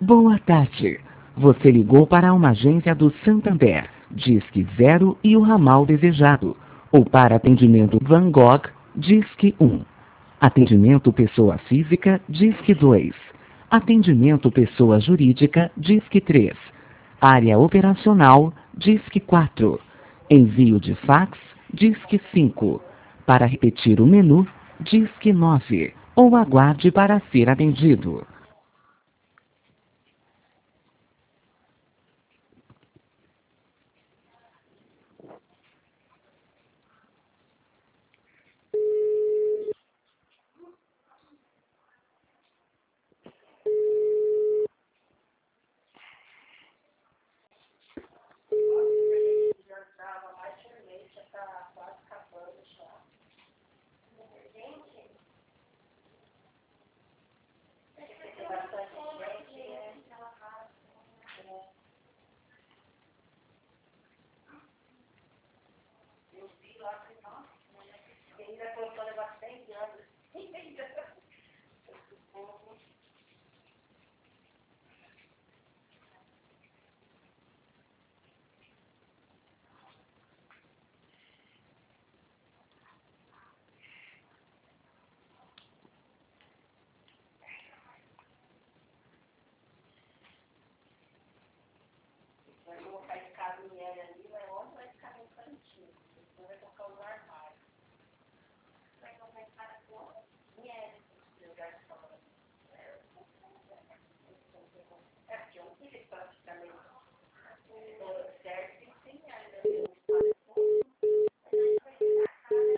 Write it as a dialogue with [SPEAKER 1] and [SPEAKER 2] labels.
[SPEAKER 1] Boa tarde. Você ligou para uma agência do Santander, Disque 0 e o ramal desejado. Ou para atendimento Van Gogh, Disque 1. Atendimento pessoa física, Disque 2. Atendimento pessoa jurídica, Disque 3. Área operacional, Disque 4. Envio de fax, Disque 5. Para repetir o menu, Disque 9. Ou aguarde para ser atendido.